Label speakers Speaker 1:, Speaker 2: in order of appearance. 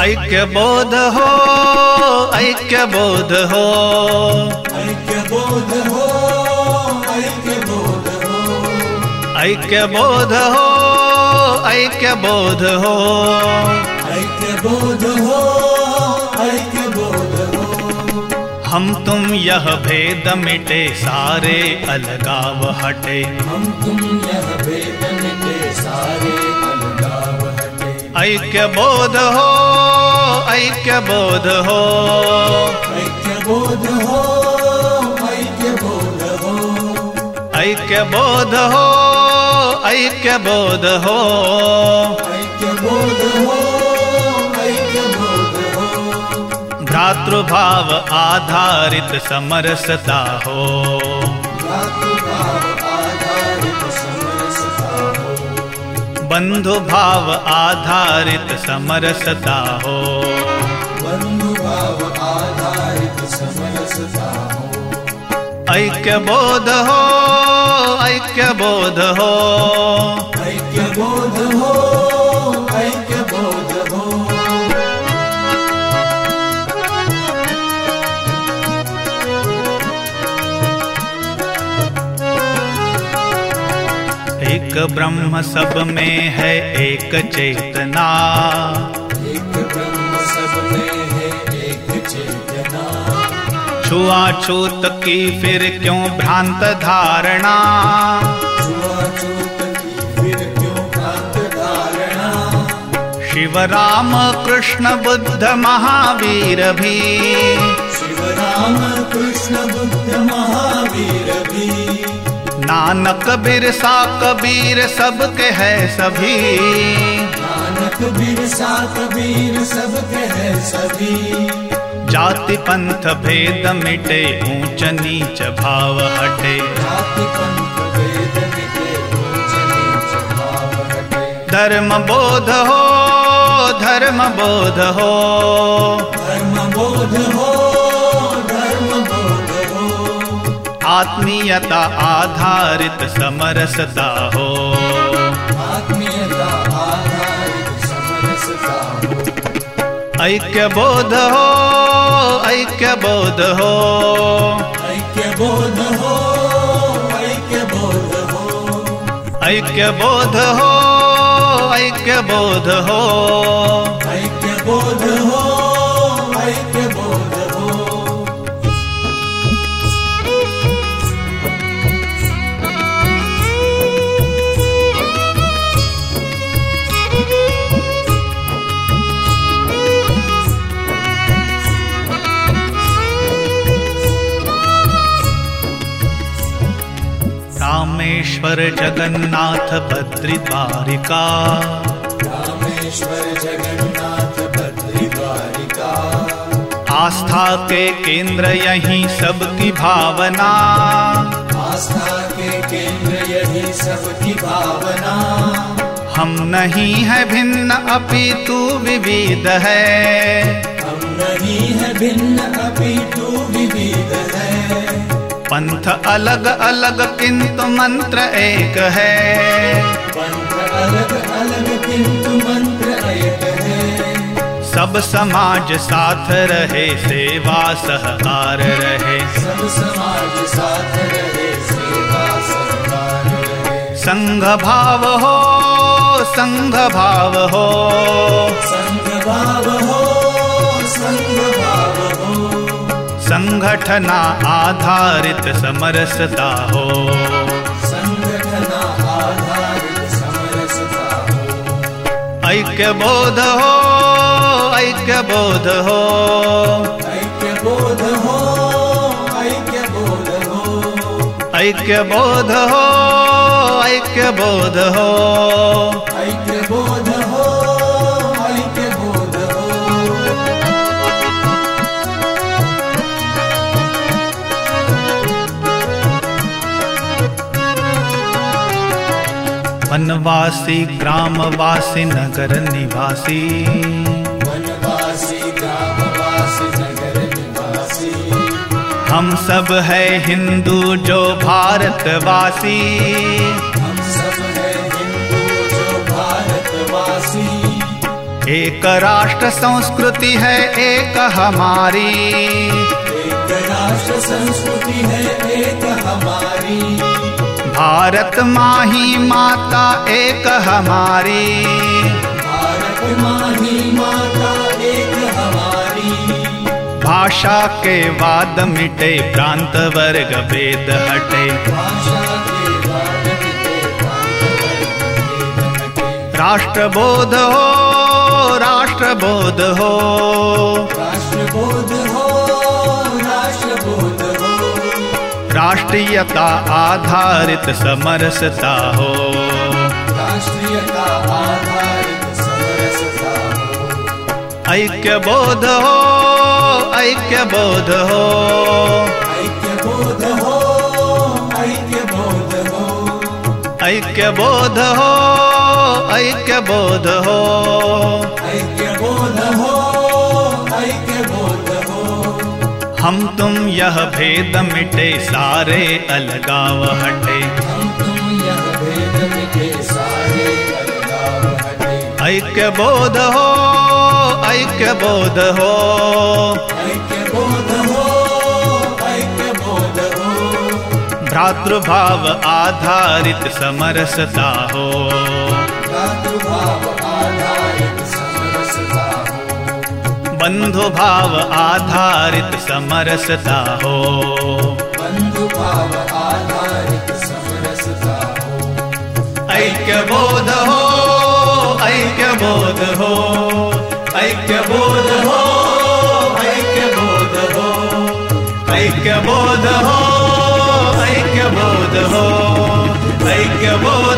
Speaker 1: ऐक्य बोध हो, ऐक्य बोध हो,
Speaker 2: ऐक्य बोध हो, ऐक्य बोध हो,
Speaker 1: ऐक्य बोध हो, ऐक्य बोध हो,
Speaker 2: ऐक्य बोध हो, ऐक्य बोध हो।
Speaker 1: हम तुम यह भेद मिटे सारे अलगाव हटे,
Speaker 2: हम तुम यह भेद मिटे सारे अलगाव हटे।
Speaker 1: ऐक्य बोध हो, ऐक्य बोध हो,
Speaker 2: ऐक्य बोध हो, ऐक्य बोध हो,
Speaker 1: ऐक्य बोध हो, ऐक्य बोध हो,
Speaker 2: ऐक्य बोध हो, ऐक्य बोध हो।
Speaker 1: भ्रातृभाव आधारित समरसता हो,
Speaker 2: भ्रातृभाव आधारित समरसता हो,
Speaker 1: बंधु भाव आधारित समरसता हो,
Speaker 2: बंधु भाव आधारित समरसता हो।
Speaker 1: ऐक्य बोध हो, ऐक्य बोध हो,
Speaker 2: ऐक्य बोध हो, ऐक्य बोध हो।
Speaker 1: एक ब्रह्म सब में है एक चेतना,
Speaker 2: एक ब्रह्म सब में है एक चेतना।
Speaker 1: छुआछूत की फिर क्यों भ्रांत धारणा,
Speaker 2: छुआछूत की फिर क्यों भ्रांत धारणा।
Speaker 1: शिव राम कृष्ण बुद्ध महावीर भी,
Speaker 2: शिव राम कृष्ण बुद्ध महावीर भी।
Speaker 1: नानक बिरसा कबीर सबके है सभी,
Speaker 2: नानक बिरसा कबीर सबके है सभी।
Speaker 1: जाति पंथ भेद मिटे ऊंच नीच भाव हटे,
Speaker 2: जाति पंथ भेद मिटे ऊंच नीच भाव हटे।
Speaker 1: धर्म बोध हो, धर्म बोध हो,
Speaker 2: धर्म बोध हो, धर्म बोध हो।
Speaker 1: आत्मीयता आधारित समरसता हो,
Speaker 2: आत्मीयता आधारित समरसता हो।
Speaker 1: ऐक्य बोध हो, ऐक्य बोध हो,
Speaker 2: ऐक्य बोध हो, ऐक्य बोध हो,
Speaker 1: ऐक्य बोध हो, ऐक्य बोध हो,
Speaker 2: ऐक्य बोध हो, ऐक्य बोध हो।
Speaker 1: रामेश्वर जगन्नाथ बद्री द्वारिका,
Speaker 2: रामेश्वर जगन्नाथ बद्री द्वारिका।
Speaker 1: आस्था के केंद्र यहीं सबकी भावना,
Speaker 2: आस्था के केंद्र यही सबकी भावना।
Speaker 1: हम नहीं है भिन्न अपितु विविध है,
Speaker 2: हम नहीं है भिन्न अपितु विविध है।
Speaker 1: पंथ अलग अलग किंतु मंत्र एक है,
Speaker 2: पंथ अलग अलग किंतु मंत्र एक है।
Speaker 1: सब समाज साथ रहे सेवा सहकार रहे,
Speaker 2: सब समाज साथ रहे सेवा सहकार रहे।
Speaker 1: संघ भाव हो, संघ भाव हो,
Speaker 2: संघ भाव हो, संघ भाव हो।
Speaker 1: संगठना आधारित समरसता हो,
Speaker 2: संगठना आधारित समरसता हो।
Speaker 1: ऐक्य बोध हो, ऐक्य बोध हो,
Speaker 2: ऐक्य बोध हो, ऐक्य बोध हो,
Speaker 1: ऐक्य बोध हो, ऐक्य बोध हो,
Speaker 2: ऐक्य बोध हो, ऐक्य बोध हो।
Speaker 1: वनवासी ग्रामवासी नगर निवासी,
Speaker 2: वनवासी ग्रामवासी नगर निवासी।
Speaker 1: हम सब है हिंदू जो भारतवासी,
Speaker 2: हम सब है हिंदू जो भारतवासी।
Speaker 1: एक राष्ट्र संस्कृति है एक हमारी,
Speaker 2: एक राष्ट्र संस्कृति है एक हमारी,
Speaker 1: भारत माँ ही माता एक हमारी,
Speaker 2: भारत माँ ही माता एक हमारी।
Speaker 1: भाषा के वाद मिटे प्रांत वर्ग भेद हटे,
Speaker 2: भाषा के वाद मिटे प्रांत वर्ग भेद हटे।
Speaker 1: राष्ट्रबोध हो राष्ट्रबोध हो,
Speaker 2: राष्ट्रबोध हो राष्ट्रबोध हो,
Speaker 1: राष्ट्रीयता आधारित समरसता हो,
Speaker 2: राष्ट्रीयता आधारित समरसता हो।
Speaker 1: ऐक्य बोध हो ऐक्य बोध हो,
Speaker 2: ऐक्य बोध हो ऐक्य बोध हो,
Speaker 1: ऐक्य बोध हो ऐक्य बोध हो,
Speaker 2: ऐक्य बोध हो ऐक्य बोध हो।
Speaker 1: हम तुम यह भेद मिटे सारे अलगाव हटे,
Speaker 2: हम तुम यह भेद मिटे सारे अलगाव हटे।
Speaker 1: ऐक्य बोध हो ऐक्य बोध हो,
Speaker 2: ऐक्य बोध हो ऐक्य बोध हो,
Speaker 1: भ्रातृभाव आधारित समरसता हो,
Speaker 2: भ्रातृभाव आधारित समरसता हो,
Speaker 1: बंधुभाव आधारित समरसता हो,
Speaker 2: बंधुभाव आधारित समरसता हो।
Speaker 1: ऐक्य बोध हो ऐक्य बोध हो, ऐक्य बोध हो ऐक्य बोध हो, ऐक्य बोध हो ऐक्य बोध हो, ऐक्य बोध